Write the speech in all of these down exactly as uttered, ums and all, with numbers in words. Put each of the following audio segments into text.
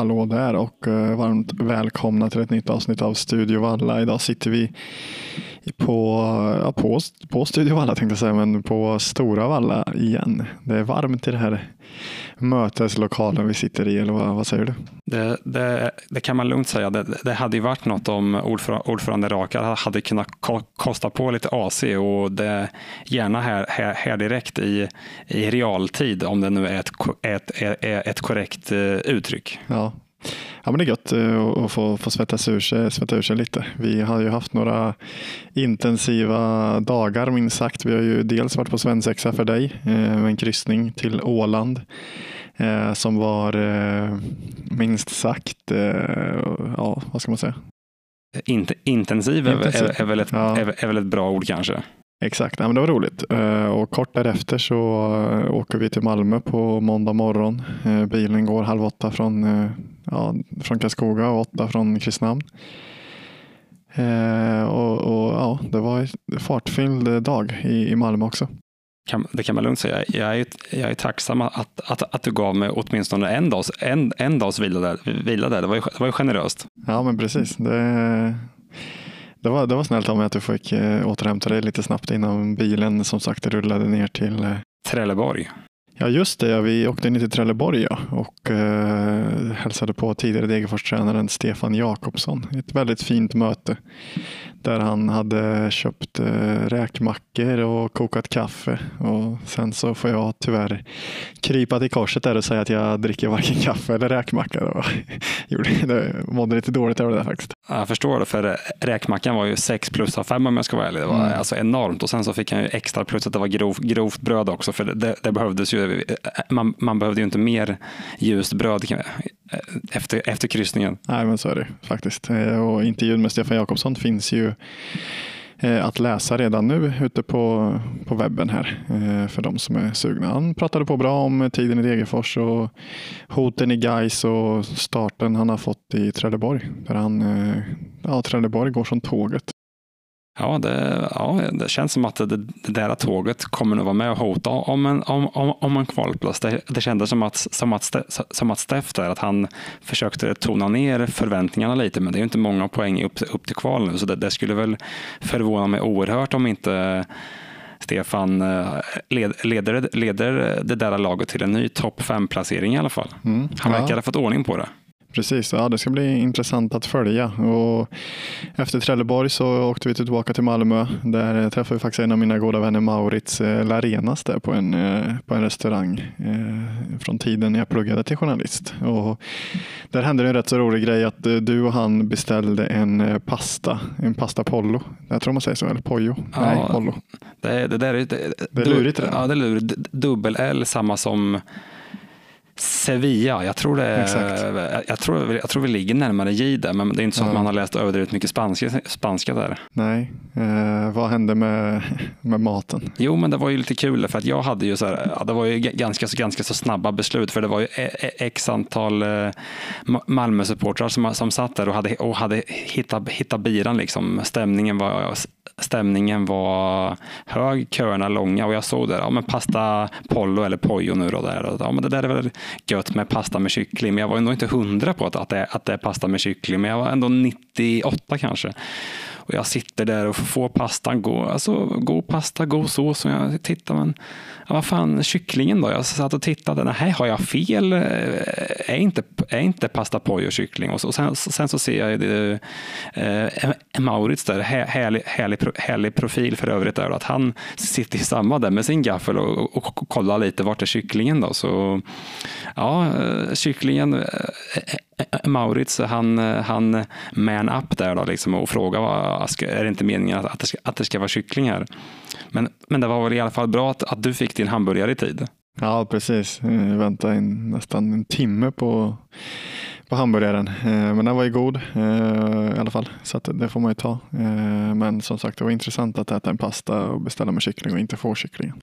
hallå där och uh, varmt välkomna till ett nytt avsnitt av Studio Valla. Idag sitter vi på, ja, på, på Studio Valla tänkte jag säga, men på Stora Valla igen. Det är varmt i det här möteslokalen vi sitter i, eller vad, vad säger du? Det, det, det kan man lugnt säga. Det, det hade ju varit något om ordförande, ordförande Rakar hade kunnat ko- kosta på lite A C och det gärna här, här, här direkt i, i realtid, om det nu är ett, ett, ett, ett korrekt uttryck. Ja. Ja, men det är gött att få, få svettas ur sig, svettas ur sig lite. Vi har ju haft några intensiva dagar minst sagt. Vi har ju dels varit på svensexa för dig med en kryssning till Åland som var minst sagt, ja, vad ska man säga? Inte, intensiv, intensiv. Är, är, väl ett, ja. är, är väl ett bra ord kanske. Exakt, ja, men det var roligt. Och kort därefter så åker vi till Malmö på måndag morgon. Bilen går halv åtta från, ja, från Karlskoga och åtta från Kristinehamn. Och, och ja, det var en fartfylld dag i, i Malmö också. Kan, det kan man lugnt säga. Jag är, jag är tacksam att, att, att du gav mig åtminstone en dags, en, en dags vila där. Vila där. Det, var ju, det var ju generöst. Ja, men precis. Det... Det var, det var snällt av mig att du fick eh, återhämta dig lite snabbt innan bilen som sagt rullade ner till eh... Trelleborg. Ja just det, ja, vi åkte ner till Trelleborg ja, och eh, hälsade på tidigare Degerfors-tränaren Stefan Jakobsson. Ett väldigt fint möte där han hade köpt eh, räkmackor och kokat kaffe, och sen så får jag tyvärr krypa till korset där och säga att jag dricker varken kaffe eller räkmacka. Och det mådde lite dåligt över det där faktiskt. Jag förstår det, för räkmackan var ju sex plus av fem om jag ska vara ärlig. Det var mm. alltså enormt, och sen så fick han ju extra plus att det var grov, grovt bröd också, för det, det behövdes ju, man, man behövde ju inte mer ljust bröd efter, efter kryssningen. Nej, men så är det faktiskt. Och intervjun med Stefan Jakobsson finns ju att läsa redan nu ute på, på webben här för de som är sugna. Han pratade på bra om tiden i Degerfors och hoten i Gais och starten han har fått i Trelleborg. Där han, ja, Trelleborg går som tåget. Ja, det, ja, det känns som att det, det där tåget kommer att vara med och hota om en, om, om, om en kvalplats. Det, det kändes som att, som att, som att Steff där, att han försökte tona ner förväntningarna lite, men det är ju inte många poäng upp, upp till kval nu, så det, det skulle väl förvåna mig oerhört om inte Stefan led, leder, leder det där laget till en ny topp fem-placering i alla fall. Mm, han verkar ja. ha fått ordning på det. Precis, ja, det ska bli intressant att följa. Och efter Trelleborg så åkte vi tillbaka till Malmö. Där träffade vi faktiskt en av mina goda vänner, Maurits Larenas, där på en, på en restaurang eh, från tiden när jag pluggade till journalist. Och där hände det en rätt så rolig grej att du och han beställde en pasta, en pasta pollo. Jag tror man säger så, eller pollo. Ja, Nej, pollo. Det, det, där är, det, det är lurigt det. Ja, det är lurigt. Dubbel L, samma som Sevilla, jag tror det är, jag tror, jag tror vi ligger närmare J där, men det är inte så ja. att man har läst överdrivet mycket spanska, spanska där. Nej, eh, vad hände med, med maten? Jo, men det var ju lite kul, för att jag hade ju så här, ja, det var ju ganska, ganska så snabba beslut, för det var ju x antal eh, Malmö-supportrar som, som satt där och hade, och hade hittat, hittat biran liksom. Stämningen var Stämningen var hög, köerna långa, och jag såg där, ja men pasta pollo eller pollo nu då där. Ja, men det där är väl gött med pasta med kyckling, men jag var ändå inte hundra på att, att, det, att det är pasta med kyckling, men jag var ändå nittioåtta kanske. Och jag sitter där och får pastan, gå, alltså god pasta, god sås, och jag tittar, men ja, vad fan, kycklingen då? Jag satt och tittade, nej, har jag fel? Är inte, är inte pasta pollo och kyckling? Och, så, och sen, sen så ser jag det, eh, Maurits där, härlig, härlig, härlig profil för övrigt där, att han sitter i samma där med sin gaffel och, och, och, och kollar lite, vart är kycklingen då? Så ja, kycklingen, eh, Maurits, han, han man up där då liksom, och frågar, vad, är det inte meningen att, att, det ska, att det ska vara kyckling här? Men, men det var väl i alla fall bra att, att du fick din hamburgare i tid. Ja, precis. Jag väntade in nästan en timme på, på hamburgaren. Men den var ju god i alla fall, så att det får man ju ta. Men som sagt, det var intressant att äta en pasta och beställa med kyckling och inte få kycklingen.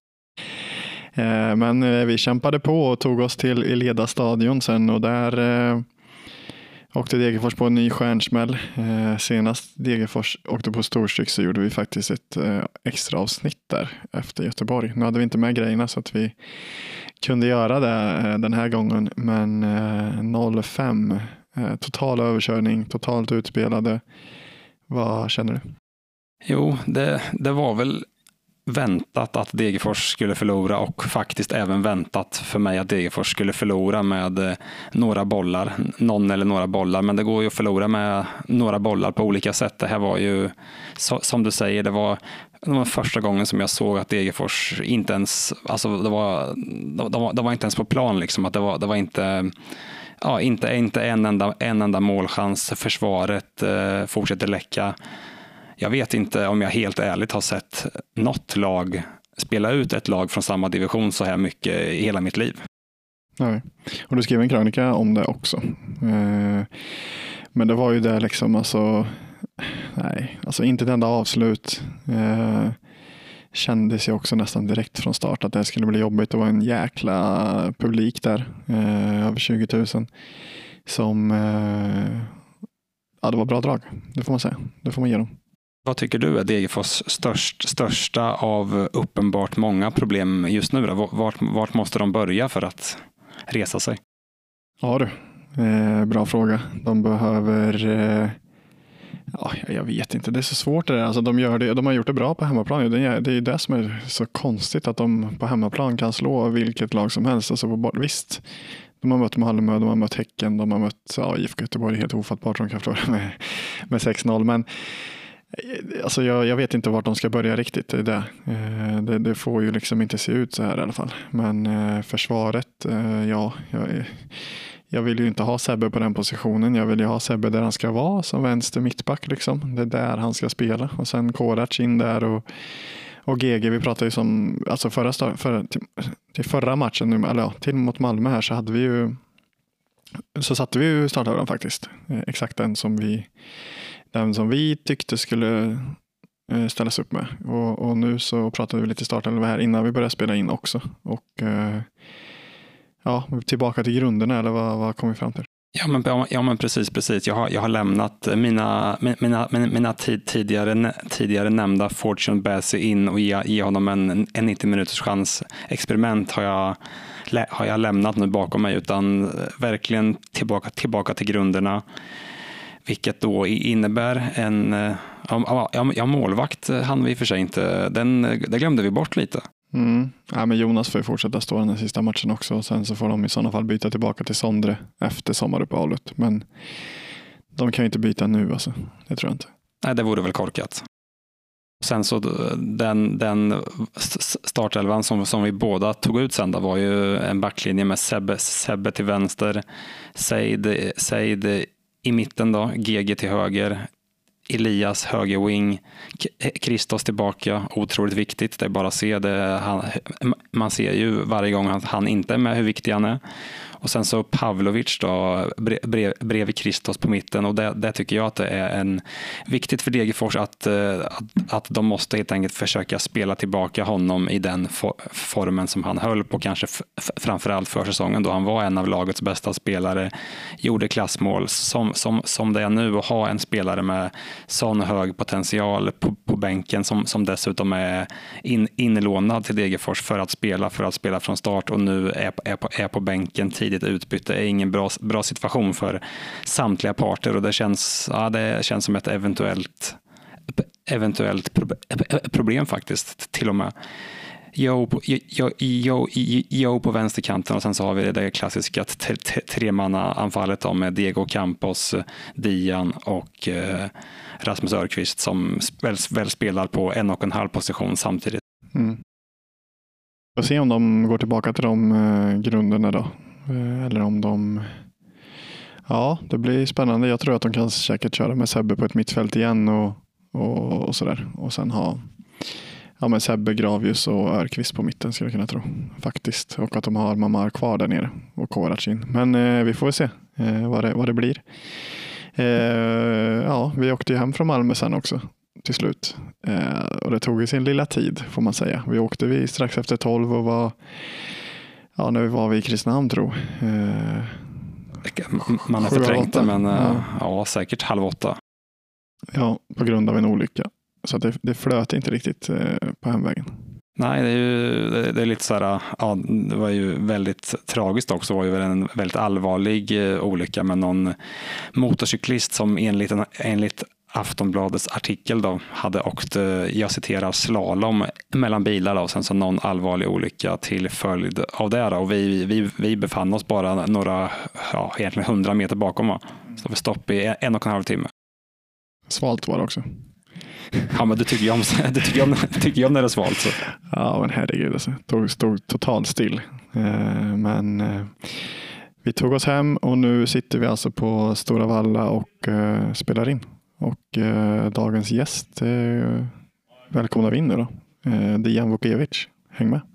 Men vi kämpade på och tog oss till Eleda stadion sen, och där Åkte Degerfors på en ny stjärnsmäll. Eh, senast Degerfors åkte på storstryck så gjorde vi faktiskt ett eh, extra avsnitt där efter Göteborg. Nu hade vi inte med grejerna så att vi kunde göra det eh, den här gången. Men eh, noll fem, eh, total överkörning, totalt utspelade. Vad känner du? Jo, det, det var väl väntat att Degerfors skulle förlora och faktiskt även väntat för mig att Degerfors skulle förlora med några bollar, någon eller några bollar, men det går ju att förlora med några bollar på olika sätt. Det här var ju, som du säger, det var, det var första gången som jag såg att Degerfors inte ens, alltså det var, det var, det var inte ens på plan liksom, att det var, det var inte ja, inte, inte en enda, en enda målchans. Försvaret eh, fortsätter läcka. Jag vet inte om jag helt ärligt har sett något lag spela ut ett lag från samma division så här mycket i hela mitt liv. Nej. Och du skrev en krönika om det också. Eh, men det var ju det liksom, alltså, nej, alltså inte ett enda avslut. Eh, kändes ju också nästan direkt från start att det skulle bli jobbigt. Det var en jäkla publik där, eh, över tjugo tusen, som, eh, ja, det var bra drag, det får man säga. Det får man ge dem. Vad tycker du är Degerfors störst, största av uppenbart många problem just nu? Då? Vart, vart måste de börja för att resa sig? Ja du, eh, bra fråga. De behöver, eh, ja, jag vet inte, det är så svårt det där. Alltså, de, gör det, de har gjort det bra på hemmaplan. Det är, det är det som är så konstigt, att de på hemmaplan kan slå vilket lag som helst. Alltså, på, visst, de har mött Malmö, de har mött Häcken, de har mött ja, I F K Göteborg, helt ofattbart de kan förlora med, med sex noll. Men alltså jag, jag vet inte vart de ska börja riktigt. Det, är det. Eh, det, det får ju liksom inte se ut så här i alla fall. Men eh, försvaret, eh, ja, jag, jag vill ju inte ha Sebbe på den positionen. Jag vill ju ha Sebbe där han ska vara, som vänster mittback liksom. Det är där han ska spela. Och sen Korac in där och, och G G. Vi pratade ju som, alltså förra, förra, till, till förra matchen, eller ja, till mot Malmö här så hade vi ju, så satte vi ju startövran faktiskt. Eh, exakt den som vi Den som vi tyckte skulle ställas upp med. Och, och nu så pratade vi lite starten här innan vi började spela in också. Och ja, tillbaka till grunderna, eller vad, vad kom vi fram till? Ja men, ja, men precis, precis. Jag har, jag har lämnat mina, mina, mina, mina tid, tidigare, tidigare nämnda Fortune Bassey in och ge, ge honom en, en nittio minuters chans. Experiment har jag, har jag lämnat nu bakom mig, utan verkligen tillbaka, tillbaka till grunderna. Vilket då innebär en ja, ja, målvakt han vi för sig inte. Den, det glömde vi bort lite. Mm. Ja, men Jonas får ju fortsätta stå den sista matchen också. Och sen så får de i sådana fall byta tillbaka till Sondre efter sommaruppehållet. Men de kan ju inte byta nu alltså. Det tror jag inte. Nej, det vore väl korkat. Sen så den, den startelvan som, som vi båda tog ut sen, var ju en backlinje med Sebbe, Sebbe till vänster. Seid, Seid i mitten då, G G till höger, Elias höger wing, Kristos tillbaka, otroligt viktigt. Det är bara att se det. Han, man ser ju varje gång att han inte är med hur viktig han är. Och sen så Pavlovic då, brev, bredvid Kristos på mitten, och det, det tycker jag att det är en viktigt för Degerfors att, att, att de måste helt enkelt försöka spela tillbaka honom i den for, formen som han höll på, kanske f- framförallt för säsongen då han var en av lagets bästa spelare, gjorde klassmål som, som, som det är nu, och ha en spelare med sån hög potential på, på bänken som, som dessutom är in, inlånad till Degerfors för att spela för att spela från start, och nu är, är, på, är på bänken tid. Utbyte är ingen bra, bra situation för samtliga parter, och det känns, ja, det känns som ett eventuellt eventuellt problem faktiskt till och med. Joe på, Joe, Joe, Joe på vänsterkanten, och sen så har vi det klassiska t- t- tremanna-anfallet med Diego Campos, Dian och eh, Rasmus Örqvist som väl, väl spelar på en och en halv position samtidigt. Mm. Vi får se om de går tillbaka till de eh, grunderna då. Eller om de... Ja, det blir spännande. Jag tror att de kan säkert köra med Sebbe på ett mittfält igen och, och, och sådär. Och sen ha ja, med Sebbe, Gravius och Örqvist på mitten, skulle jag kunna tro. Faktiskt. Och att de har Mamar kvar där nere och Korac in. Men eh, vi får väl se eh, vad, det, vad det blir. Eh, ja, vi åkte ju hem från Malmö sen också till slut. Eh, och det tog ju sin lilla tid, får man säga. Vi åkte vi strax efter tolv och var... Ja, nu var vi i Kristinehamn, tror eh, Man har förträngt det, men ja. ja, säkert halv åtta. Ja, på grund av en olycka. Så det, det flöt inte riktigt på hemvägen. Nej, det är ju det, det är lite så här, ja, det var ju väldigt tragiskt också. Det var ju en väldigt allvarlig olycka med någon motorcyklist som enligt, enligt Aftonbladets artikel då hade åkt, jag citerar, slalom mellan bilar då, och sen så någon allvarlig olycka till följd av det då. Och vi, vi, vi befann oss bara några, ja, egentligen hundra meter bakom, va? Så vi stopp i en och en halv timme. Svalt var det också. Ja, men du tycker ju om, du tycker om, tycker om när det är svalt. Så. Ja, men herregud. Alltså. Tog, stod totalt still. Eh, men eh, vi tog oss hem och nu sitter vi alltså på Stora Valla och eh, spelar in. Och eh, dagens gäst eh, välkomnar vi in nu då. Eh, Dejan Vukojevic. Häng med.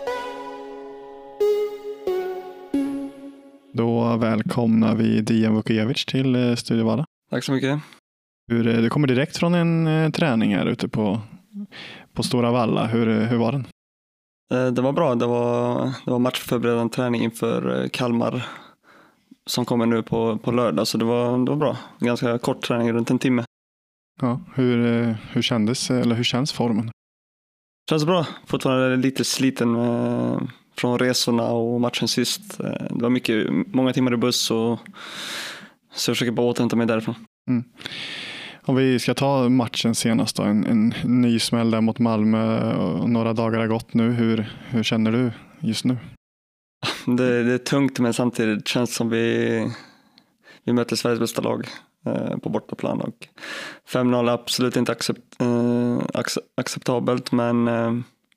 Då välkomnar vi Dejan Vukojevic till eh, Studio Valla. Tack så mycket. Hur, du kommer direkt från en eh, träning här ute på, på Stora Valla. Hur, hur var den? Eh, det var bra. Det var, det var matchförberedande träning inför eh, Kalmar som kommer nu på, på lördag. Så det var, det var bra. Ganska kort träning, runt en timme. Ja, hur, eh, hur kändes, eller hur känns formen? Känns bra. Fortfarande lite sliten eh, från resorna och matchen sist. Eh, det var mycket, många timmar i buss och så jag försöker bara återhämta mig därifrån. Mm. Om vi ska ta matchen senast då, en, en ny smäll där mot Malmö och några dagar har gått nu. Hur, hur känner du just nu? Det, det är tungt, men samtidigt känns som vi, vi möter Sveriges bästa lag eh, på bortaplan. Och fem noll är absolut inte accept, eh, acceptabelt, men eh,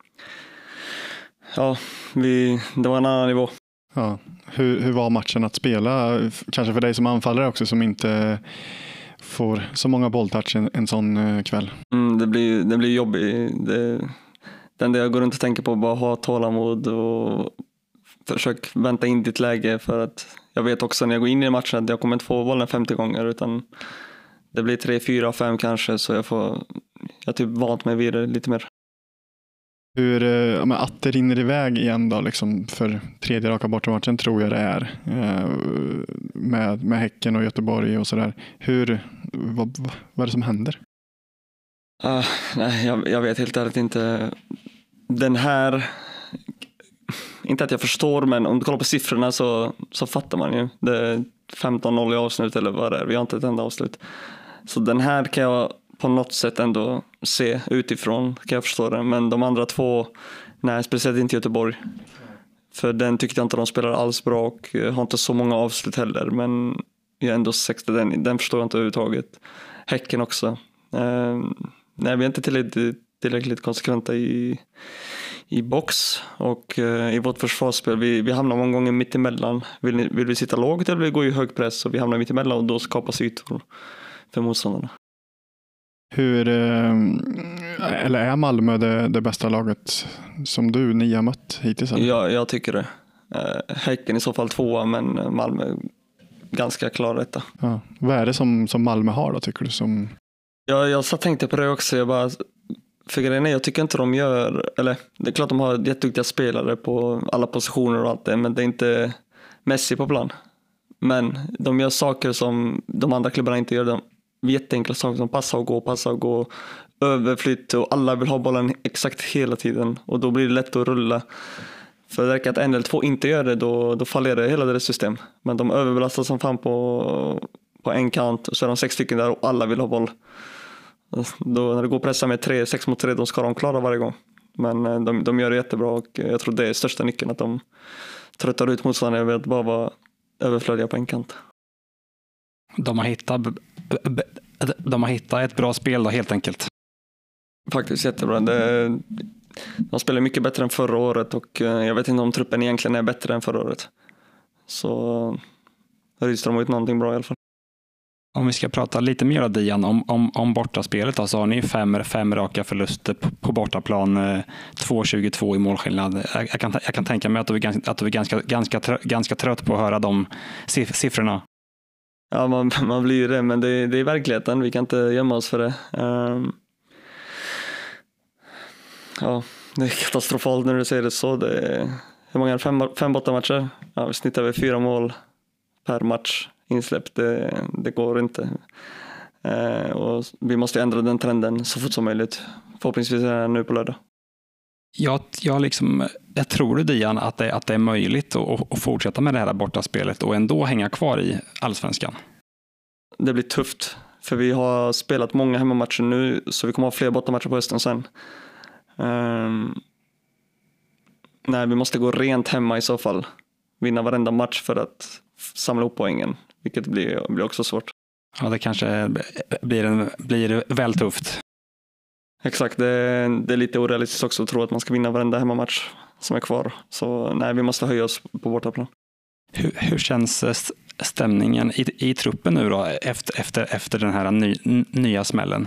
ja, vi, det var en annan nivå. Ja. Hur, hur var matchen att spela? Kanske för dig som anfallare också, som inte får så många bolltouch en, en sån uh, kväll. Mm, det blir, det blir jobbigt. Det, det enda jag går runt och tänker på är bara ha tålamod och försök vänta in ditt läge, för att jag vet också när jag går in i matchen att jag kommer inte få bollen femtio gånger, utan det blir tre, fyra, fem kanske, så jag får jag typ vant mig vid det lite mer. Hur, ja, men att det rinner iväg igen då, liksom för tredje raka bortamatchen tror jag det är, eh, med, med Häcken och Göteborg och sådär. Hur, vad, vad är det som händer? Uh, nej, jag, jag vet helt ärligt inte. Den här, inte att jag förstår, men om du kollar på siffrorna så, så fattar man ju. Det är femton noll i avslut eller vad det är. Vi har inte ett enda avslut. Så den här kan jag på något sätt ändå se utifrån, kan jag förstå det. Men de andra två, nej, speciellt inte Göteborg. För den tyckte jag inte de spelar alls bra och har inte så många avslut heller. Men jag är ändå sextio, den, den förstår jag inte överhuvudtaget. Häcken också. Eh, nej, vi är inte tillräckligt, tillräckligt konsekventa i, i box och eh, i vårt försvarsspel. Vi, vi hamnar många gånger mitt emellan. Vill, ni, vill vi sitta lågt eller vill vi gå i hög press? Och vi hamnar mitt emellan och då skapas ytor för motståndarna. Hur, eller är Malmö det, det bästa laget som du, ni har mött hittills? Ja, jag tycker det. Häcken i så fall tvåa, men Malmö ganska klar detta. Ja. Vad är det som, som Malmö har då, tycker du? Som... Ja, jag så tänkte på det också. Jag bara, för grejen är, jag tycker inte de gör, eller det är klart de har jätteduktiga spelare på alla positioner och allt det, men det är inte Messi på plan. Men de gör saker som de andra klubbarna inte gör. De jätteenkla saker som passa och gå, passa och gå, överflytt, och alla vill ha bollen exakt hela tiden, och då blir det lätt att rulla. För det räcker att en eller två inte gör det, då, då fallerar hela deras system. Men de överbelastar som fan på, på en kant, och så är de sex stycken där och alla vill ha boll. Då, när det går att pressa med tre, sex mot tre, då ska de klara varje gång. Men de, de gör det jättebra, och jag tror det är största nyckeln, att de tröttar ut motståndare över att bara vara överflödiga på en kant. De har hittat, de har hittat ett bra spel då, helt enkelt. Faktiskt jättebra. Det, de spelar mycket bättre än förra året, och jag vet inte om truppen egentligen är bättre än förra året. Så rystar de ut någonting bra i alla fall. Om vi ska prata lite mer av Dian om, om, om bortaspelet då, så har ni fem, fem raka förluster på, på bortaplan, två tjugotvå i målskillnad. Jag, jag, kan, jag kan tänka mig att du är ganska, att du är ganska, ganska, trött, ganska trött på att höra de siffrorna. Ja, man, man blir ju det, men det, det är verkligheten. Vi kan inte gömma oss för det. Um, ja, det är katastrofalt när du säger det så. Det är, hur många? Fem, fem bortamatcher. Ja, vi snittar över fyra mål per match insläppt. Det, det går inte. Eh, och vi måste ändra den trenden så fort som möjligt. Förhoppningsvis är det nu på lördag. Jag, jag, liksom, jag tror du Dian att det, att det är möjligt att, att fortsätta med det här bortaspelet och ändå hänga kvar i allsvenskan? Det blir tufft. För vi har spelat många hemmamatcher nu, så vi kommer ha fler bortamatcher på hösten sen. Um, nej, vi måste gå rent hemma i så fall. Vinna varenda match för att samla upp poängen, vilket blir, blir också svårt. Ja, det kanske blir, en, blir väl tufft. Exakt, det, det är lite orealistiskt också att tro att man ska vinna varenda hemmamatch som är kvar. Så nej, vi måste höja oss på bortaplan. Hur, hur känns stämningen i, i truppen nu då efter, efter, efter den här ny, nya smällen?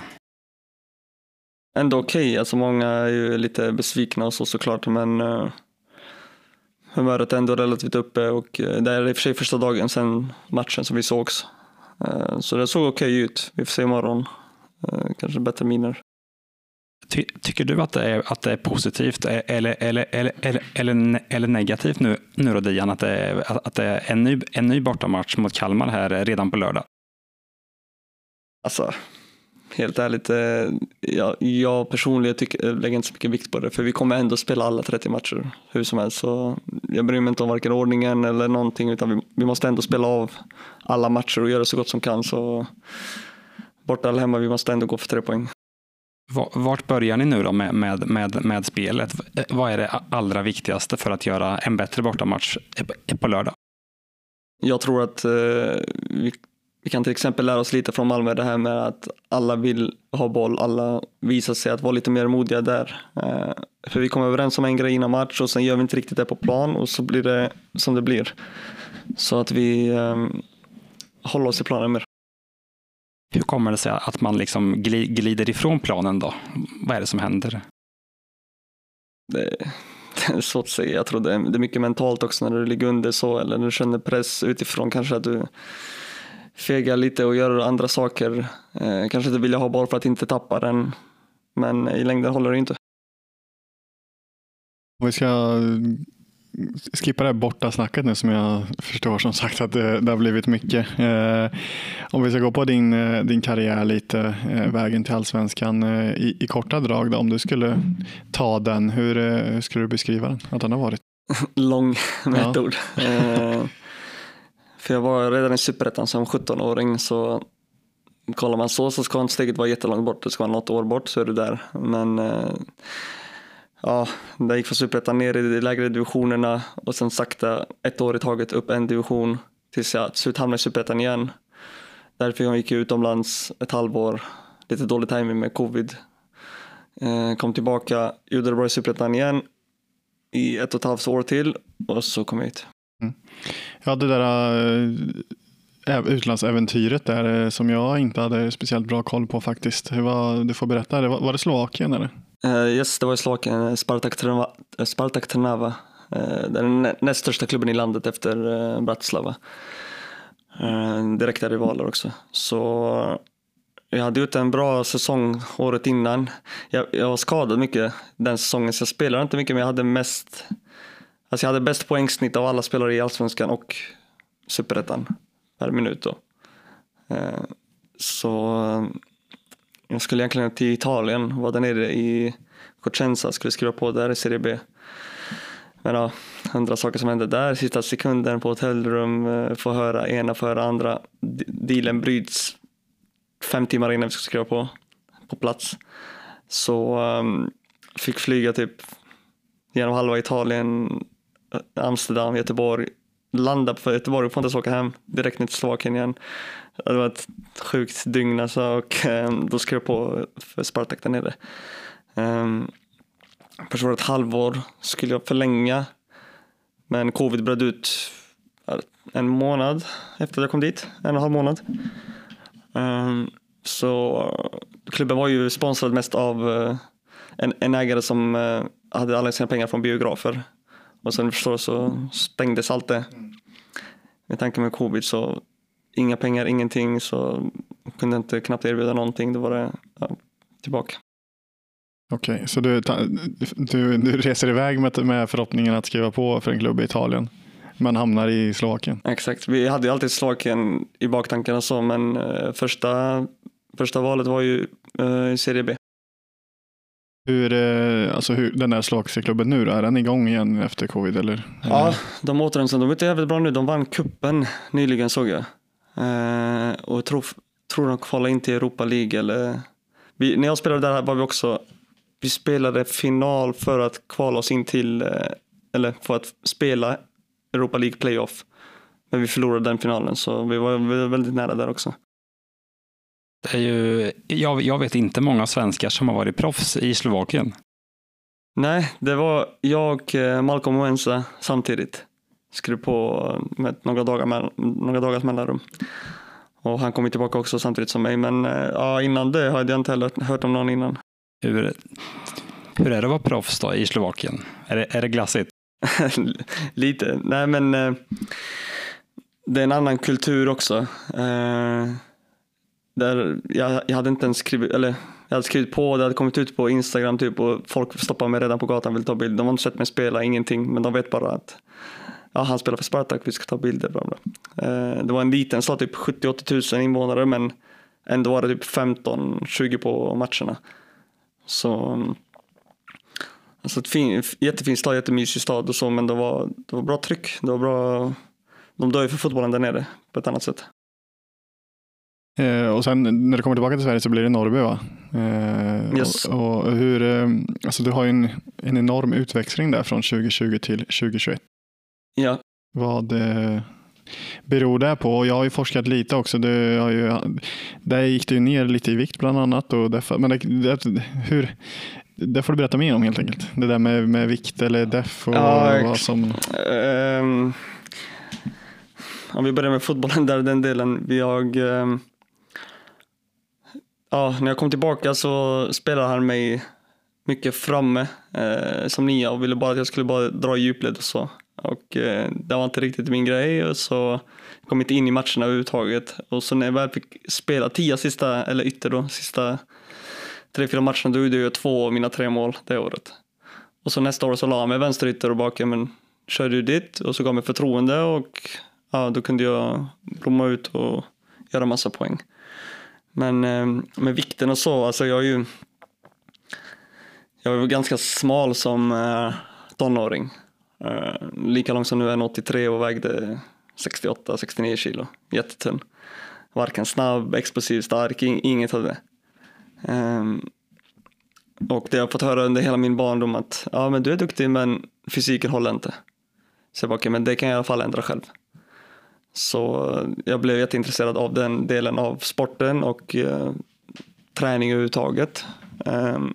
Ändå okej, okay. Alltså många är ju lite besvikna och så såklart, men uh, humöret är ändå relativt uppe och uh, det är i och för sig första dagen sedan matchen som vi sågs. Uh, så det såg okej okay ut. Vi får se imorgon. Uh, kanske bättre miner. Ty, tycker du att det är, att det är positivt eller, eller, eller, eller, eller, eller negativt nu, nu då Dian, att det är, att det är en, ny, en ny bortamatch mot Kalmar här redan på lördag? Alltså, helt ärligt, jag, jag personligen tycker, lägger inte så mycket vikt på det, för vi kommer ändå spela alla trettio matcher hur som helst, så jag bryr mig inte om varken ordningen eller någonting, utan vi, vi måste ändå spela av alla matcher och göra så gott som kan, så borta eller hemma, vi måste ändå gå för tre poäng. Vart börjar ni nu då med, med, med, med spelet? Vad är det allra viktigaste för att göra en bättre bortamatch på lördag? Jag tror att eh, vi, vi kan till exempel lära oss lite från Malmö, det här med att alla vill ha boll, alla visar sig att vara lite mer modiga där. Eh, för vi kommer överens om en grej innan match och sen gör vi inte riktigt det på plan och så blir det som det blir. Så att vi eh, håller oss i planen mer. Hur kommer det sig att man liksom glider ifrån planen då? Vad är det som händer? Det, det är svårt att säga. Jag tror det är, det är mycket mentalt också när du ligger under så, eller när du känner press utifrån. Kanske att du fegar lite och gör andra saker. Eh, kanske inte vill ha boll för att inte tappa den. Men i längden håller det inte. Om vi ska skippa det här borta snacket nu, som jag förstår som sagt att det, det har blivit mycket. Eh, om vi ska gå på din, din karriär lite, eh, vägen till allsvenskan eh, i, i korta drag då, om du skulle ta den, hur, eh, hur skulle du beskriva den? Att den har varit? Lång med ja. ett ord. Eh, för jag var redan i Superettan som sjutton-åring, så kollar man så så ska inte steget vara jättelångt bort. Det ska vara något år bort så är du där. Men eh, ja, det gick från Superettan ner i de lägre divisionerna och sen sakta ett år i taget upp en division tills jag till slut hamnade i Superettan igen. Därför jag gick jag utomlands ett halvår, lite dålig timing med covid. Eh, kom tillbaka, gjorde det bra i Superettan igen i ett och ett halvt år till och så kom jag hit. Mm. Ja, det där äh, utlandsäventyret där som jag inte hade speciellt bra koll på faktiskt. Hur var, du får berätta, det var, var det Slovakien eller? Uh, yes, det var i Slovakien, Spartak Trnava. Spartak Trnava. Uh, den näst största klubben i landet efter uh, Bratislava. Uh, direkta rivaler också. Så jag hade gjort en bra säsong året innan. Jag, jag var skadad mycket den säsongen, så jag spelade inte mycket, men jag hade mest... Alltså jag hade bäst poängsnitt av alla spelare i Allsvenskan och Superettan per minut då. Uh, så... Jag skulle egentligen till Italien, var där nere i Cosenza, skulle skriva på där i Serie B. Men ja, andra saker som hände där, sista sekunden på hotellrum, få höra ena för andra. Dealen bryts fem timmar innan vi skulle skriva på, på plats. Så um, fick flyga typ genom halva Italien, Amsterdam, Göteborg. Landa på Göteborg och får inte åka hem direkt ner till Slovakien igen. Det var ett sjukt dygn alltså, och um, då skrev jag på för Spartak där nere. Um, först var det ett halvår skulle jag förlänga, men covid bröt ut en månad efter att jag kom dit, en och en halv månad. Um, så klubben var ju sponsrad mest av uh, en, en ägare som uh, hade alla sina pengar från biografer. Och sen förstår så stängdes allt det. Med tanke med covid så inga pengar, ingenting, så kunde inte knappt erbjuda någonting. Då var det ja, tillbaka. Okej, okay, så du, du, du reser iväg med, med förhoppningen att skriva på för en klubb i Italien. man hamnar i Slovakien. Exakt, vi hade ju alltid Slovakien i baktankarna så, men uh, första, första valet var ju uh, i Serie B. Hur, uh, alltså hur, den där slovakiska klubben nu då, är den igång igen efter covid eller? Ja, de återhämtar, de är inte jävligt bra nu, de vann kuppen nyligen såg jag. Uh, och jag tror, tror de kvalade in till Europa League eller... Vi, när jag spelade där var vi också, vi spelade final för att kvala oss in till, eller för att spela Europa League playoff. Men vi förlorade den finalen så vi var, vi var väldigt nära där också. Det är ju, jag, jag vet inte många svenskar som har varit proffs i Slovakien. Nej, det var jag, Malcolm och Ensa samtidigt. Skrev på med några dagar, med, några dagars mellanrum. Och han kom tillbaka också samtidigt som mig. Men ja, innan det hade jag inte heller hört om någon innan. Hur, hur är det att vara proffs då i Slovakien? Är det, är det glassigt? Lite. Nej men eh, det är en annan kultur också. Eh, där jag, jag hade inte ens skrivit, eller jag hade skrivit på, det hade kommit ut på Instagram typ och folk stoppade mig redan på gatan och ville ta bild. De har inte sett mig spela, ingenting. Men de vet bara att ja, han spelar för Spartak, vi ska ta bilder. Bla bla. Eh, det var en liten stad, typ sjuttio till åttio tusen invånare, men ändå var det typ femton till tjugo på matcherna. Så alltså ett fin, jättefin stad, jättemysig stad och så, men det var, det var bra tryck. Det var bra, de dör ju för fotbollen där nere på ett annat sätt. Eh, och sen när du kommer tillbaka till Sverige så blir det Norrby va? Eh, yes. och, och hur, eh, alltså du har ju en, en enorm utväxling där från tjugo tjugo till tjugo tjugoett. Ja. Vad eh, beror det på? Jag har ju forskat lite också. Det har ju, där gick det ju ner lite i vikt bland annat. Och därför, men det, det, hur, det får du berätta mer om helt enkelt. Det där med, med vikt eller def och ja, vad som... Um, om vi börjar med fotbollen där, den delen. Jag, um, ja, när jag kom tillbaka så spelade han mig mycket framme eh, som nia och ville bara att jag skulle bara dra i djupled och så. Och eh, det var inte riktigt min grej och så kom inte in i matcherna överhuvudtaget. Och så när jag väl fick spela tio sista, eller ytter då, sista tre, fyra matcherna, då gjorde jag två av mina tre mål det året. Och så nästa år så la jag mig vänsterytter och bakom, men körde ju dit och så gav mig förtroende och ja, då kunde jag blomma ut och göra massa poäng. Men eh, med vikten och så, alltså jag är ju jag var ganska smal som eh, tonåring. Uh, lika lång som nu är en åttiotre och vägde sextioåtta sextionio kilo. Jättetunn. Varken snabb, explosiv, stark, inget av det. Um, och det har jag fått höra under hela min barndom att ja, men du är duktig men fysiken håller inte. Så jag bara, okay, men det kan jag i alla fall ändra själv. Så jag blev jätteintresserad av den delen av sporten och uh, träning överhuvudtaget. Um,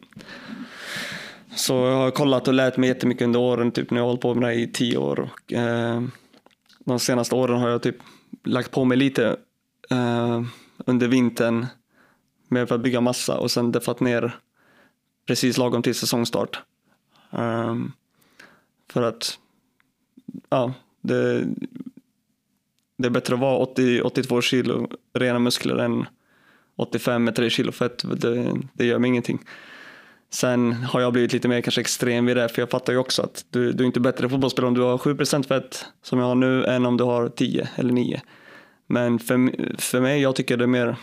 Så jag har kollat och lärt mig jättemycket under åren, typ när jag har hållit på med det i tio år. Och, eh, de senaste åren har jag typ lagt på mig lite eh, under vintern med för att bygga massa och sen deffat ner precis lagom till säsongstart. Eh, för att ja, det, det är bättre att vara åttio till åttiotvå kilo rena muskler än åttiofem med tre kilo fett. Det, det gör mig ingenting. Sen har jag blivit lite mer kanske extrem vid det, för jag fattar ju också att du, du är inte bättre fotbollsspelare om du har sju procent fett som jag har nu än om du har tio eller nio. Men för, för mig, jag tycker det är mer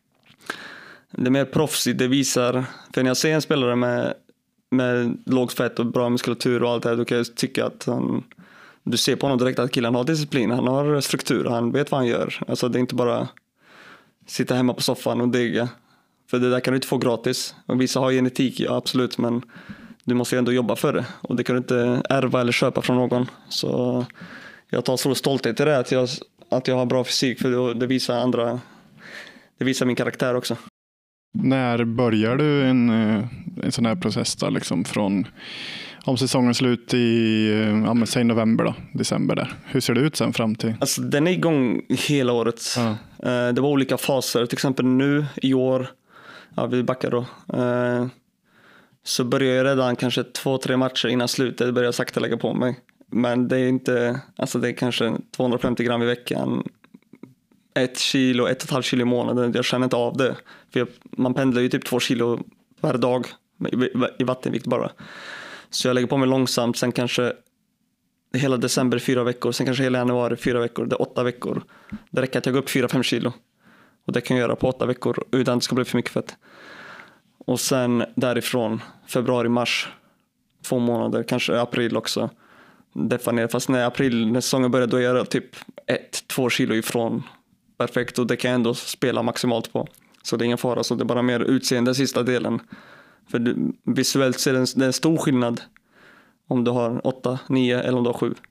det är mer proffsigt. Det visar, för när jag ser en spelare med, med lågt fett och bra muskulatur och allt det här, då kan jag tycka att han, du ser på honom direkt att killen har disciplin, han har struktur, han vet vad han gör. Alltså det är inte bara sitta hemma på soffan och digga. För det där kan du inte få gratis. Och vissa har genetik, ja absolut, men du måste ju ändå jobba för det. Och det kan du inte ärva eller köpa från någon. Så jag tar stor stolthet i det, att jag, att jag har bra fysik, för det visar andra, det visar min karaktär också. När börjar du en, en sån här process då, liksom från om säsongen slut i ja, säg november då, december där. Hur ser det ut sen fram till? Alltså den är igång hela året. Ja. Det var olika faser, till exempel nu i år, ja, vi backar då. Eh, så börjar jag redan kanske två, tre matcher innan slutet börjar jag sakta lägga på mig. Men det är inte, alltså det är kanske tvåhundrafemtio gram i veckan. Ett kilo, ett och ett halvt kilo i månaden. Jag känner inte av det. För jag, man pendlar ju typ två kilo per dag i, i vattenvikt bara. Så jag lägger på mig långsamt. Sen kanske hela december fyra veckor, sen kanske hela januari fyra veckor, det är åtta veckor. Det räcker att jag går upp fyra fem kilo. Och det kan jag göra på åtta veckor utan att det ska bli för mycket fett. Och sen därifrån, februari, mars, två månader, kanske april också. Deffa ner. Fast när april, när säsongen börjar, då är jag typ ett, två kilo ifrån perfekt. Och det kan jag ändå spela maximalt på. Så det är ingen fara. Så det är bara mer utseende sista delen. För du, visuellt ser det en, det är en stor skillnad om du har åtta, nio eller om du har sju.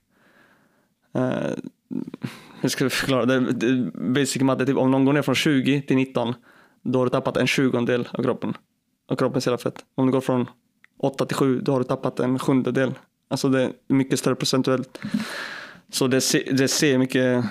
Uh, hur ska vi förklara? Det, det, basic matte, typ, om någon går ner från tjugo till nitton, då har du tappat en tjugondel av kroppen. Av kroppens hela fett. Om du går från åtta till sju, då har du tappat en sjundedel. Alltså det är mycket större procentuellt. Så det, se, det ser mycket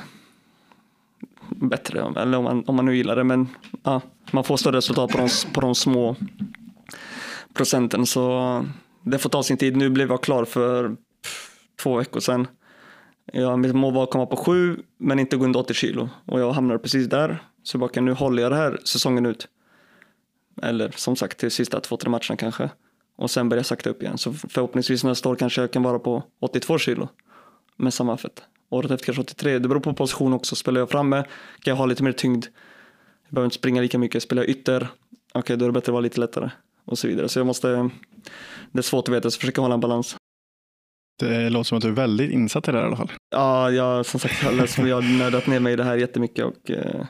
bättre, eller om man, om man nu gillar det. Men ja, man får större resultat på de, på de små procenten. Så det får ta sin tid. Nu blev jag klar för två veckor sedan. Jag, mitt mål var att komma på sju, men inte gå under åttio kilo. Och jag hamnade precis där. Så bara, nu håller jag det här säsongen ut. Eller som sagt till sista två, tre matcherna kanske. Och sen börjar jag sakta upp igen. Så förhoppningsvis nästa år kanske jag kan vara på åttiotvå kilo. Med samma fett. Året efter kanske åttiotre. Det beror på position också. Spelar jag framme kan jag ha lite mer tyngd. Jag behöver inte springa lika mycket. Spelar jag ytter, okej okay, då är det bättre att vara lite lättare. Och så vidare. Så jag måste, det är svårt att veta, så försöka hålla en balans. Det låter som att du är väldigt insatt i det här i alla fall. Ja, jag, som sagt, jag, läst, jag har nördat ner mig i det här jättemycket. Och, eh,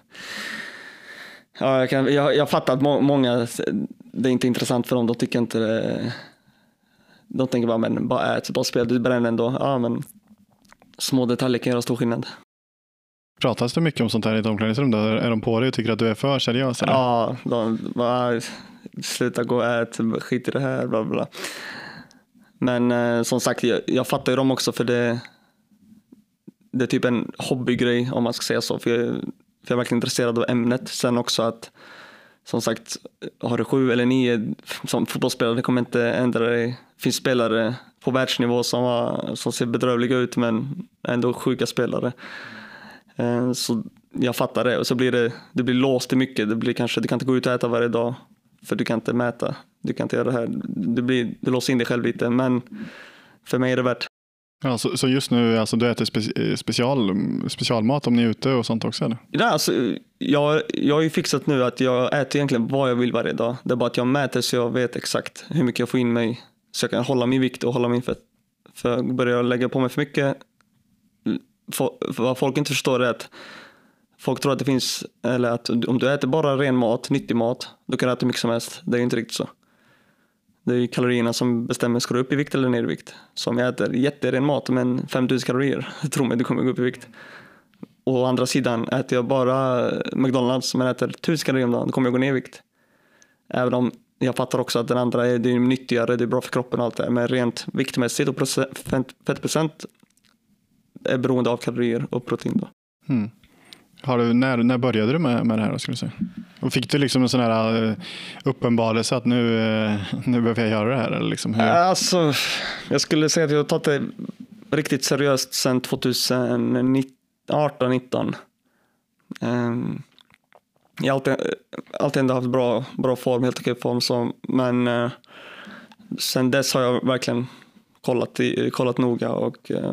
ja, jag, kan, jag, jag fattar att må, många, det är inte intressant för dem. De tycker inte det, de tänker bara, men bara ät, bara spel, du bränner ändå. Ja, men små detaljer kan göra stor skillnad. Pratas det mycket om sånt här i ett omklädningsrum då? Är de på dig och tycker att du är för seriös? Eller? Ja, de bara, sluta gå och ät, skit i det här, bla bla. Men eh, som sagt, jag, jag fattar ju dem också, för det, det är typ en hobbygrej om man ska säga så. För jag, för jag är verkligen intresserad av ämnet. Sen också att, som sagt, har du sju eller nio som fotbollsspelare, det kommer inte ändra dig. Det finns spelare på världsnivå som, har, som ser bedrövliga ut men ändå sjuka spelare. Eh, så jag fattar det. Och så blir det, det blir låst i mycket. Det blir kanske, du kan inte gå ut och äta varje dag för du kan inte mäta. Du kan inte göra det här. Det blir, du låser in dig själv lite, men för mig är det värt. Ja, så, så just nu, alltså du äter spe, special, specialmat om ni är ute och sånt också? Eller? Ja, alltså, jag, jag har ju fixat nu att jag äter egentligen vad jag vill varje dag. Det är bara att jag mäter så jag vet exakt hur mycket jag får in mig. Så jag kan hålla min vikt och hålla min fett. För börjar jag lägga på mig för mycket, för, för vad folk inte förstår är att folk tror att det finns, eller att om du äter bara ren mat, nyttig mat, då kan du äta mycket som helst. Det är ju inte riktigt så. Det är kalorierna som bestämmer, ska du upp i vikt eller ner i vikt. Så om jag äter jätteren mat men femtusen kalorier, tro mig, du kommer gå upp i vikt. Och å andra sidan, äter jag bara McDonalds men äter tusen kalorier om dagen, då kommer jag gå ner i vikt. Även om jag fattar också att den andra är, det är nyttigare, det är bra för kroppen och allt det där. Men rent viktmässigt och procent, fettprocent är beroende av kalorier och protein då. Mm. Har du, när, när började du med, med det här då, skulle du säga? Och fick du liksom en sån här uh, uppenbarelse att nu, uh, nu behöver jag göra det här? Eller liksom, hur? Alltså, jag skulle säga att jag har tagit det riktigt seriöst sedan tjugoarton nitton. Um, jag har alltid, alltid ändå haft bra, bra form, helt okej form. Så, men uh, sen dess har jag verkligen kollat, i, kollat noga och uh,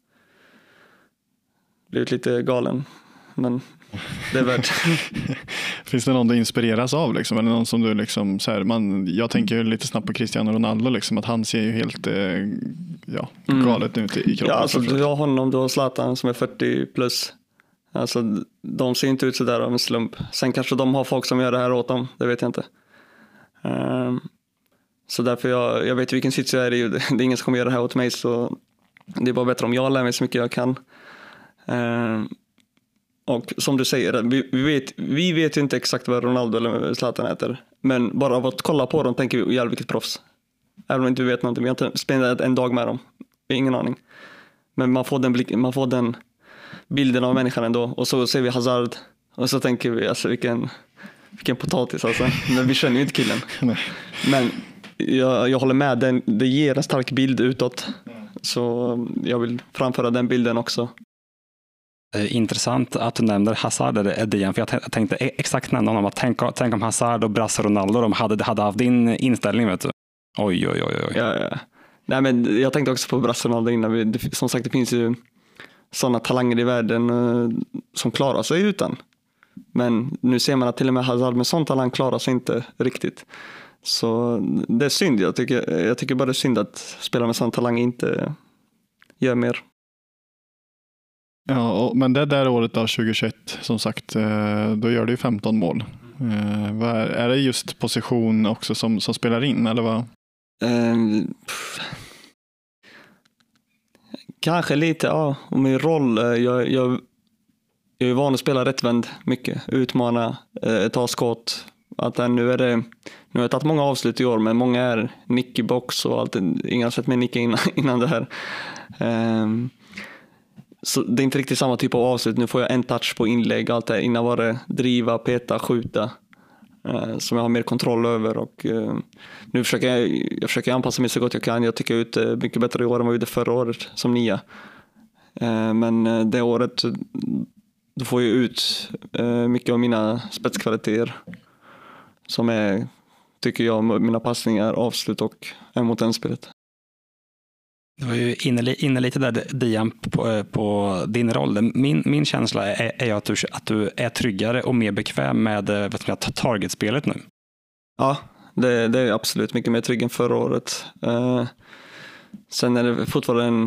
blivit lite galen. Men det är värt. Finns det någon du inspireras av liksom? Eller någon som du liksom så här, man, jag tänker ju lite snabbt på Cristiano Ronaldo liksom, att han ser ju helt eh, ja, galet mm. ut i kroppen. Ja, alltså du har honom, du har Zlatan som är fyrtio plus. Alltså de ser inte ut så där av en slump. Sen kanske de har folk som gör det här åt dem, det vet jag inte. Um, så därför jag, jag vet vilken sits jag är i. Det är ingen som kommer göra det här åt mig, så det är bara bättre om jag lär mig så mycket jag kan. Um, Och som du säger, vi, vi, vet, vi vet ju inte exakt vad Ronaldo eller Zlatan äter. Men bara av att kolla på dem tänker vi, jävlar vilket proffs. Även om inte vi vet någonting. Vi har inte spenderat en dag med dem. Vi har ingen aning. Men man får den, blick, man får den bilden av människan ändå. Och så ser vi Hazard. Och så tänker vi, alltså vilken, vilken potatis alltså. Men vi känner ju inte killen. Men jag, jag håller med, den, det ger en stark bild utåt. Så jag vill framföra den bilden också. Intressant att du nämner Hazard eller Edian, för jag tänkte exakt nämna honom, att tänka, tänk om Hazard och Brasse Ronaldo de hade, hade haft din inställning, vet du. Oj, oj, oj, oj. Ja, ja. Nej, men jag tänkte också på Brasse innan. Vi, det, som sagt, det finns ju sådana talanger i världen uh, som klarar sig utan. Men nu ser man att till och med Hazard med sån talang klarar sig inte riktigt. Så det är synd. Jag tycker, jag tycker bara det är synd att spela med sån talang inte gör mer. Ja, och, men det där året av tjugohundratjugoett, som sagt, då gör du ju femton mål. Eh, vad är, är det just position också som, som spelar in, eller vad? Eh, kanske lite, ja. Och min roll, jag, jag, jag är van att spela rättvänd mycket, utmana, eh, ta skott. Att där, nu är det, nu har jag tagit många avslut i år, men många är nick i box och allt. Ingen har sett mig nicka innan, innan det här. Eh, Så det är inte riktigt samma typ av avslut. Nu får jag en touch på inlägg. Allt det. Innan var det driva, peta, skjuta. Eh, som jag har mer kontroll över. Och, eh, nu försöker jag, jag försöker anpassa mig så gott jag kan. Jag tycker ut eh, mycket bättre i år än vad jag gjorde förra året som nia. Eh, men eh, det året då får jag ut eh, mycket av mina spetskvaliteter. Som är, tycker jag, mina passningar, avslut och en mot en spelet. Du var ju inne, inne lite där, Dian, på, på din roll. Min, min känsla är, är att, du, att du är tryggare och mer bekväm med targetspelet nu. Ja, det, det är absolut mycket mer trygg än förra året. Eh, sen är det fortfarande en,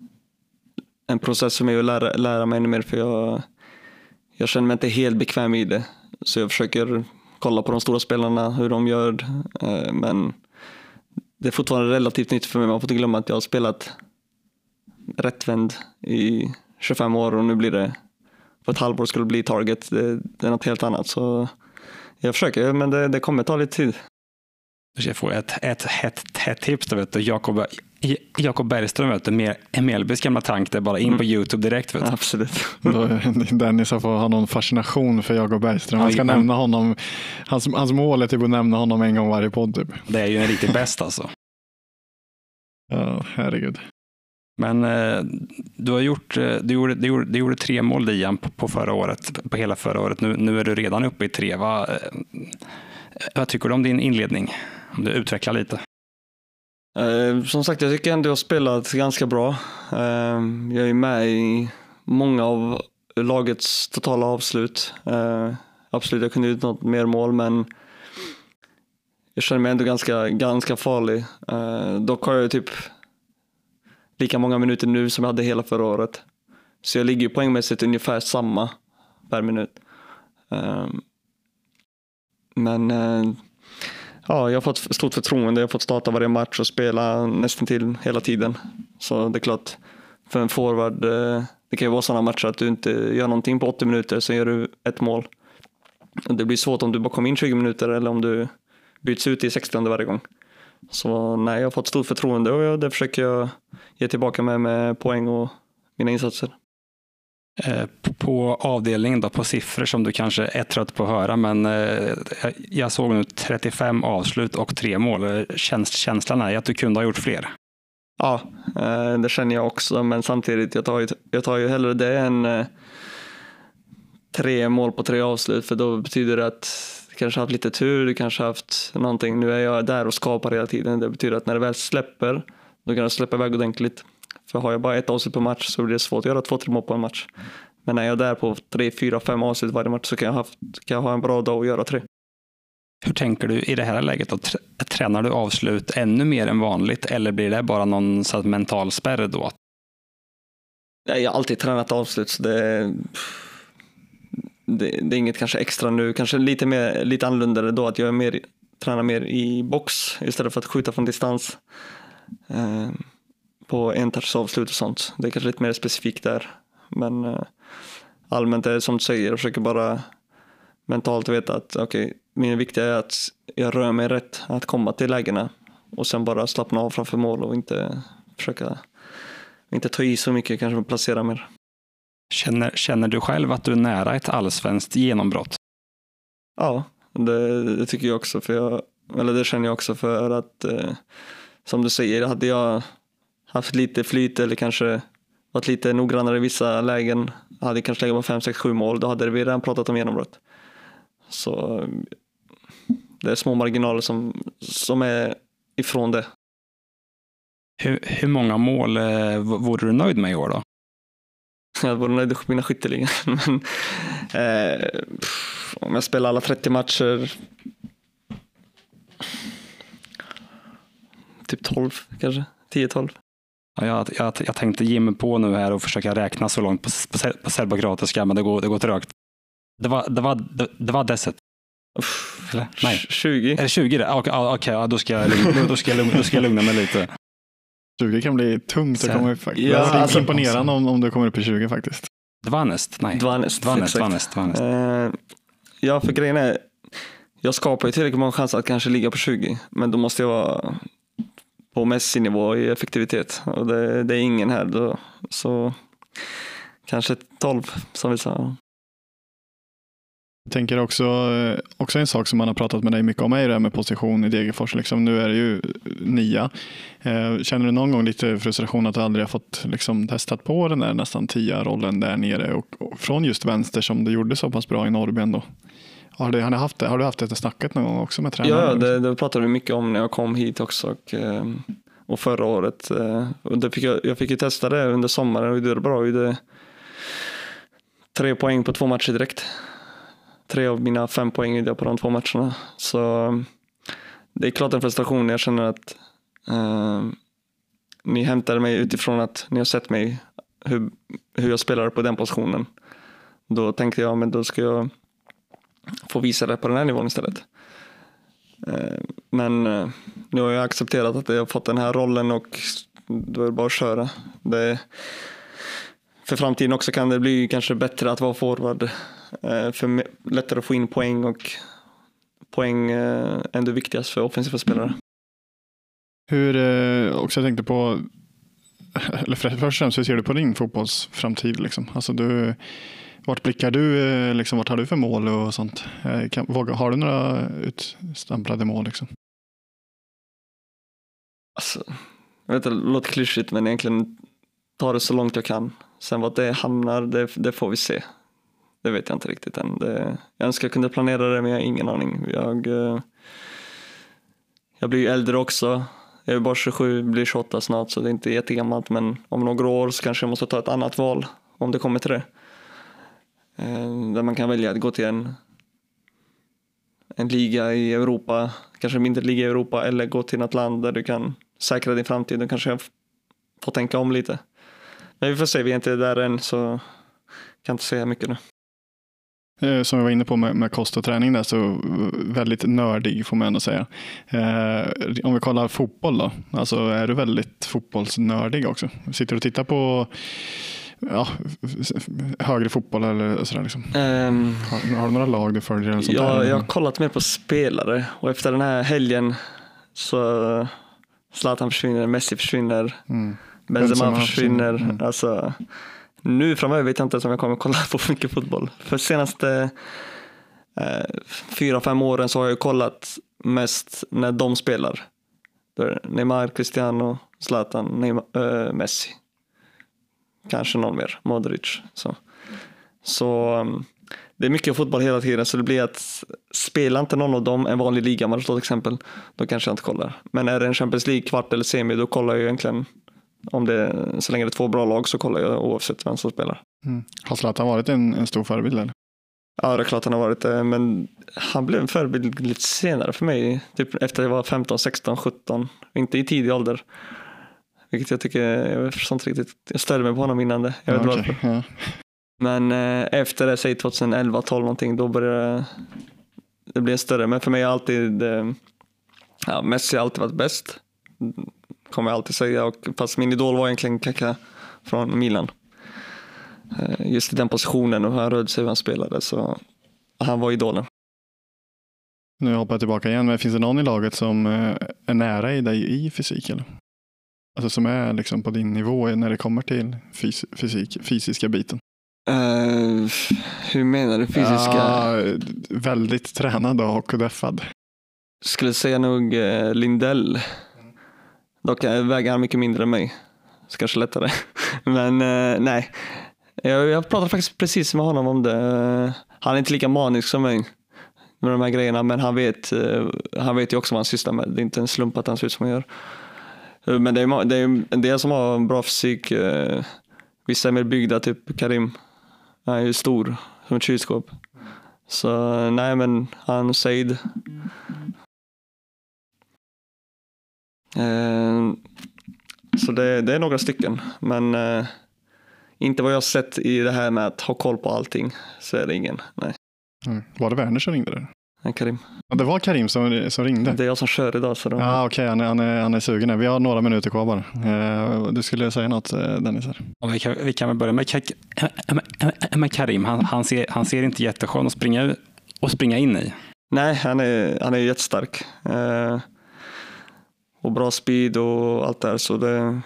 en process för mig att lära, lära mig ännu mer, för jag, jag känner mig inte helt bekväm i det. Så jag försöker kolla på de stora spelarna, hur de gör. Eh, men det är fortfarande relativt nytt för mig. Man får inte glömma att jag har spelat rättvänd i tjugofem år och nu blir det, på ett halvår skulle det bli target. Det, det är något helt annat. Så jag försöker, men det, det kommer ta lite tid. Du ska få ett, ett, ett, ett tips. Vet du. Jakob, Jakob Bergström, vet du, med Mjällbys gamla tank. Det är bara in mm. på YouTube direkt. Vet du. Absolut. Då, Dennis har fått ha någon fascination för Jakob Bergström. Han ska ja, nämna honom. Hans, hans mål är typ att nämna honom en gång varje podd. Typ. Det är ju en riktigt bäst alltså. Ja, herregud. Men eh, du har gjort, du gjorde, du gjorde, du gjorde tre mål, Dian, på, på förra året, på hela förra året. Nu, nu är du redan uppe i tre. Va? Vad tycker du om din inledning? Om du utvecklar lite. Eh, som sagt, jag tycker ändå jag har spelat ganska bra. Eh, jag är med i många av lagets totala avslut. Eh, absolut, jag kunde inte något mer mål, men jag känner mig ändå ganska, ganska farlig. Eh, dock har jag typ lika många minuter nu som jag hade hela förra året. Så jag ligger poängmässigt ungefär samma per minut. Eh, men eh, ja, jag har fått stort förtroende. Jag har fått starta varje match och spela nästan till hela tiden. Så det är klart, för en forward, eh, det kan ju vara sådana matcher att du inte gör någonting på åttio minuter, så gör du ett mål. Det blir svårt om du bara kommer in tjugo minuter eller om du byts ut i sextio varje gång. Så nej, jag har fått stort förtroende och jag, det försöker jag ge tillbaka med, med poäng och mina insatser. På avdelningen då, på siffror som du kanske är trött på att höra, men jag såg nu trettiofem avslut och tre mål. Känslan är att du kunde ha gjort fler. Ja, det känner jag också, men samtidigt jag tar ju, jag tar ju hellre det än tre mål på tre avslut, för då betyder det att du kanske haft lite tur, du kanske haft någonting. Nu är jag där och skapar hela tiden. Det betyder att när det väl släpper, då kan jag släppa iväg ordentligt. För har jag bara ett avslut på match så blir det svårt att göra två, tre mål på en match. Men när jag är där på tre, fyra, fem avslut varje match så kan jag, ha, kan jag ha en bra dag och göra tre. Hur tänker du i det här läget? Då? Tränar du avslut ännu mer än vanligt eller blir det bara någon så att mental spärr då? Jag har alltid tränat avslut, så det, det, det är inget kanske extra nu. Kanske lite, mer, lite annorlunda då att jag är mer, tränar mer i box istället för att skjuta från distans. Eh, på en touch avslut och sånt. Det är kanske lite mer specifikt där. Men eh, allmänt är det som du säger. Jag försöker bara mentalt veta att okej, okay, min viktiga är att jag rör mig rätt. Att komma till lägena. Och sen bara slappna av framför mål och inte försöka inte ta i så mycket, kanske placera mer. Känner, känner du själv att du är nära ett allsvenskt genombrott? Ja, det, det tycker jag också. För jag, eller det känner jag också för att eh, som du säger, hade jag haft lite flyt eller kanske varit lite noggrannare i vissa lägen, hade jag kanske legat på fem, sex, sju mål, då hade vi redan pratat om genombrott. Så det är små marginaler som, som är ifrån det. Hur, hur många mål eh, vore du nöjd med i år då? Jag vore nöjd med mina skytteligan. Men eh, om jag spelar alla trettio matcher, typ tolv kanske, tio tolv. Ja, jag, jag, jag tänkte ge mig på nu här och försöka räkna så långt på, på, på serbokroatiska, men det går, det går trögt. Det var, det var, det, det var desset. Uff, Eller? Nej. tjugo. Är det tjugo det? Okej, okay, okay, ja, då, ska jag lugna, då, ska jag lugna, då ska jag lugna mig lite. tjugo kan bli tungt att komma upp faktiskt. Ja, det är alltså, imponerande om, om du kommer upp i tjugo faktiskt. Dvanest, nej. Dvanest, Dvanest, Dvanest, Dvanest. Uh, ja, för grejen är, jag skapar ju tillräckligt många chanser att kanske ligga på tjugo, men då måste jag vara på Messi-nivå i effektivitet, och det, det är ingen här då, så kanske tolv som vi sa. Jag tänker också, också en sak som man har pratat med dig mycket om är det här med position i Degerfors. Liksom, nu är det ju nia. Känner du någon gång lite frustration att du aldrig har fått liksom, testat på den där nästan tia-rollen där nere och, och från just vänster som du gjorde så pass bra i Norrben då? Har du, har du haft det, har du haft det snacket någon gång också med tränaren? Ja, det, det pratade vi mycket om när jag kom hit också och, och förra året. Och det fick jag, jag fick ju testa det under sommaren och det var bra. Det tre poäng på två matcher direkt. Tre av mina fem poäng är på de två matcherna. Så det är klart en frustration. Jag känner att eh, ni hämtade mig utifrån att ni har sett mig hur, hur jag spelar på den positionen. Då tänkte jag, men då ska jag få visa det på den här nivån istället. Eh, men eh, nu har jag accepterat att jag har fått den här rollen och då är det bara att köra. Det, för framtiden också kan det bli kanske bättre att vara forward. För lättare att få in poäng och poäng är ändå viktigast för offensiva spelare. Hur, också jag tänkte på, eller först och främst, hur ser du på din fotbollsframtid liksom? Alltså du, vart blickar du, liksom, vart har du för mål och sånt? Kan, har du några utstämplade mål liksom? Alltså, jag vet, det låter klyschigt, men egentligen tar det så långt jag kan. Sen vad det hamnar, det, det får vi se. Det vet jag inte riktigt än. Det, jag önskar jag kunde planera det, men jag har ingen aning. Jag, jag blir ju äldre också. Jag är bara tjugosju, blir tjugoåtta snart, så det är inte jättegammalt. Men om några år så kanske jag måste ta ett annat val, om det kommer till det. Där man kan välja att gå till en, en liga i Europa, kanske en mindre liga i Europa, eller gå till något land där du kan säkra din framtid. Då kanske jag får tänka om lite. Men vi får se, vi är inte där än, så kan inte säga mycket nu. Som jag var inne på med, med kost och träning där, så väldigt nördig får man ändå säga. Eh, om vi kollar fotboll då, alltså är du väldigt fotbollsnördig också? Sitter du och tittar på ja, högre fotboll eller sådär liksom? Um, har, har du några lag du följer? Eller sånt ja, där? Jag har kollat mer på spelare och efter den här helgen så Zlatan försvinner, Messi försvinner, mm. Benzema, Benzema försvinner. Mm. Alltså, nu framöver vet jag inte om jag kommer kolla på mycket fotboll. För senaste eh, fyra, fem åren så har jag kollat mest när de spelar. Neymar, Cristiano, Zlatan, Neymar, äh, Messi. Kanske någon mer, Modric. Så, så um, det är mycket fotboll hela tiden, så det blir att spela inte någon av dem en vanlig ligamatch till exempel, då kanske jag inte kollar. Men är det en Champions League kvart eller semi, då kollar jag egentligen. Om det, så länge det är två bra lag så kollar jag oavsett vem som spelar. Mm. Har Zlatan varit en, en stor förebild eller? Ja, det är klart han har varit det, men han blev en förebild lite senare för mig, typ efter jag var femton, sexton, sjutton, inte i tidig ålder. Vilket jag tycker, jag vet inte riktigt, jag störde mig på honom innan det. Jag vet ja, okay. varför. Ja. Men eh, efter det, säg tjugoelva tolv någonting, då började det bli större. Men för mig har alltid, eh, ja, Messi har alltid varit bäst. Kommer jag alltid säga. Och, fast min idol var egentligen Kaká från Milan. Eh, just i den positionen och hur han rörde sig hur han spelade. Så han var idolen. Nu hoppar jag tillbaka igen. Men finns det någon i laget som är nära i dig i fysik eller? Alltså som är liksom på din nivå när det kommer till fys- fysik, fysiska biten. Uh, hur menar du fysiska? Ja, väldigt tränad och deffad. Skulle säga nog uh, Lindell. Dock väger han mycket mindre än mig. Så kanske lättare. Men uh, nej. Jag, jag pratade faktiskt precis med honom om det. Uh, han är inte lika manisk som mig med de här grejerna. Men han vet, uh, han vet ju också vad han sysslar med. Det är inte en slump att han ser ut som han gör. Men det är, det är en del som har en bra fysik. Vissa är mer byggda, typ Karim. Han är ju stor, som ett kylskåp. Så nej, men han Said. Eh, så det, det är några stycken. Men eh, inte vad jag har sett i det här med att ha koll på allting. Så är det ingen, nej. Mm. Var det Werner som ringde där? Nej, Karim. Ja, det var Karim som, som ringde. Det är jag som kör idag. Så då... Ja, okej, okay. han, han, är, han är sugen här. Vi har några minuter kvar bara. Eh, du skulle säga något, Dennis? Här. Ja, vi, kan, vi kan väl börja med, med Karim. Han, han, ser, han ser inte jätteskön att springa, och springa in i. Nej, han är, han är jättestark. Eh, och bra speed och allt där. Så det...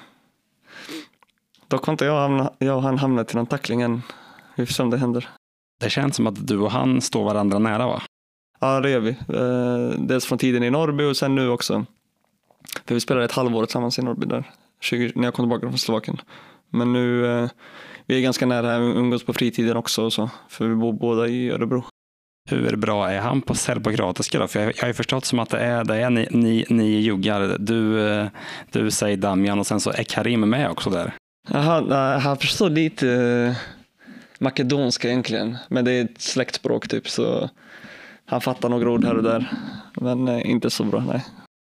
Dock har inte jag, hamna, jag och han hamnat i någon tackling än. Vi får se om det händer. Det känns som att du och han står varandra nära, va? Ja, det gör vi. Eh, dels från tiden i Norrby och sen nu också. För vi spelade ett halvår tillsammans i Norrby där. tjugo, när jag kom tillbaka från Slovakien. Men nu, eh, vi är ganska nära här, umgås på fritiden också och så. För vi bor båda i Örebro. Hur bra är han på serbokroatiska då? För jag, jag har ju förstått som att det är, det är ni, ni, ni juggar. Du, du säger Damian och sen så är Karim med också där. Jaha, han förstår lite eh, makedonska egentligen. Men det är ett släktspråk typ, så han fattar några ord här och där. Men eh, inte så bra, nej.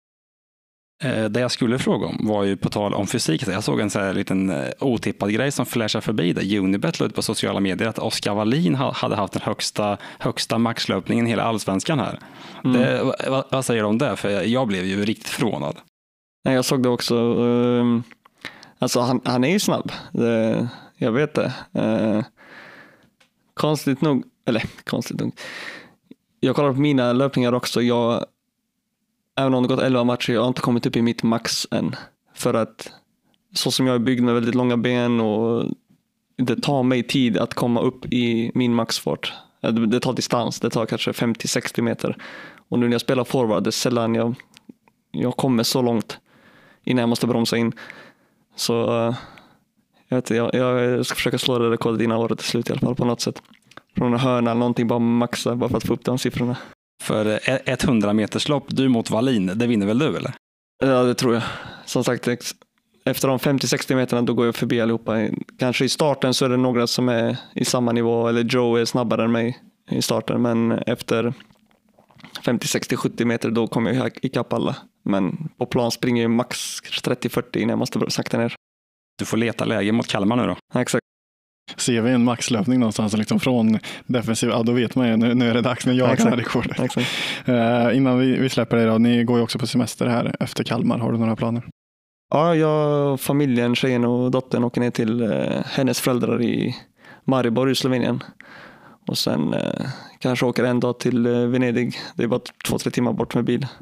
Det jag skulle fråga om var ju på tal om fysik. Jag såg en så här liten otippad grej som flashade förbi där. Unibet la ut på sociala medier att Oskar Wallin hade haft den högsta, högsta maxlöpningen i hela allsvenskan här. Mm. Det, vad, vad säger du om det? För jag blev ju riktigt förvånad. Nej, jag såg det också. Uh, alltså han, han är ju snabb. Det, jag vet det. Uh, konstigt nog, eller konstigt nog. Jag kollar på mina löpningar också. Jag Även om det gått elva matcher, jag har inte kommit upp i mitt max än. För att så som jag är byggd med väldigt långa ben och det tar mig tid att komma upp i min maxfart. Det tar distans, det tar kanske femtio till sextio meter. Och nu när jag spelar forward, det är sällan jag, jag kommer så långt innan jag måste bromsa in. Så jag, vet, jag, jag ska försöka slå det rekordet innan året är slut i alla fall på något sätt. Från en hörna eller någonting, bara maxa bara för att få upp de siffrorna. För ett hundra meters lopp, du mot Wallin, det vinner väl du eller? Ja, det tror jag. Som sagt, efter de femtio till sextio meterna då går jag förbi allihopa. Kanske i starten så är det några som är i samma nivå, eller Joe är snabbare än mig i starten. Men efter femtio, sextio, sjuttio meter då kommer jag ikapp alla. Men på plan springer jag max trettio till fyrtio innan jag måste sakta ner. Du får leta läge mot Kalmar nu då. Ja, exakt. Ser vi en maxlöpning någonstans liksom från defensiv, ja då vet man ju, nu, nu är det dags, nu jagar jag rekordet. Uh, innan vi, vi släpper det då, ni går ju också på semester här efter Kalmar, har du några planer? Ja, jag, familjen, tjejen och dottern åker ner till uh, hennes föräldrar i Maribor i Slovenien. Och sen uh, kanske åker en dag till uh, Venedig, det är bara två, tre timmar bort med bil.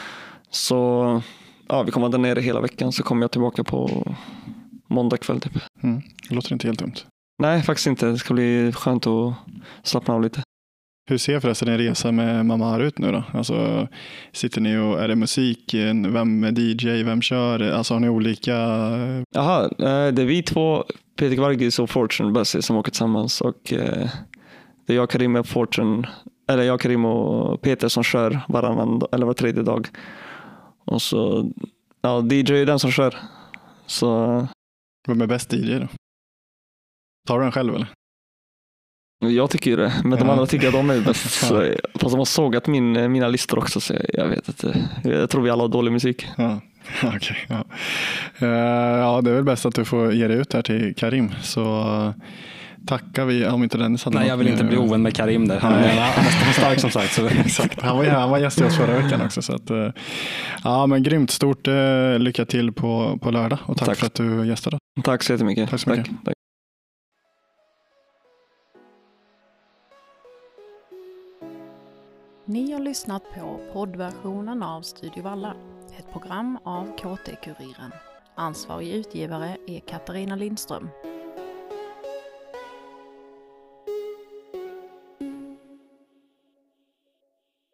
Så ja, vi kommer där nere hela veckan, så kommer jag tillbaka på måndag kväll typ. Mm, det låter inte helt dumt. Nej, faktiskt inte. Det ska bli skönt att slappna av lite. Hur ser förresten en resa med mamma ut nu då? Alltså, sitter ni och är det musik? Vem är D J? Vem kör? Alltså har ni olika? Jaha, det är vi två, Peter Vargis och Fortune Bussi, som åker tillsammans. Och det är jag, Karim och Fortune, eller jag, Karim och Peter som kör varannan eller var tredje dag. Och så, ja, D J är den som kör. Så... Vem är bäst D J då? Tar du den själv eller? Jag tycker ju det, men de ja. andra tycker att de är bäst. Så, fast de har sågat min, mina listor också, så jag vet inte. Jag tror vi alla har dålig musik. Ja, okej. Okay, ja. Uh, ja, det är väl bäst att du får ge dig ut här till Karim. Så uh, tackar vi, om inte den Nej, jag vill inte bli ovän med Karim där. Han är stark som sagt. Så. Exakt. Han var, han var gäst i oss förra veckan också. Så att, uh, ja, men grymt. Stort uh, lycka till på, på lördag. Och tack, tack för att du gästade. Tack så jättemycket. Tack så mycket. Tack, tack. Ni har lyssnat på poddversionen av Studio Valla, ett program av K T-Kuriren. Ansvarig utgivare är Katarina Lindström.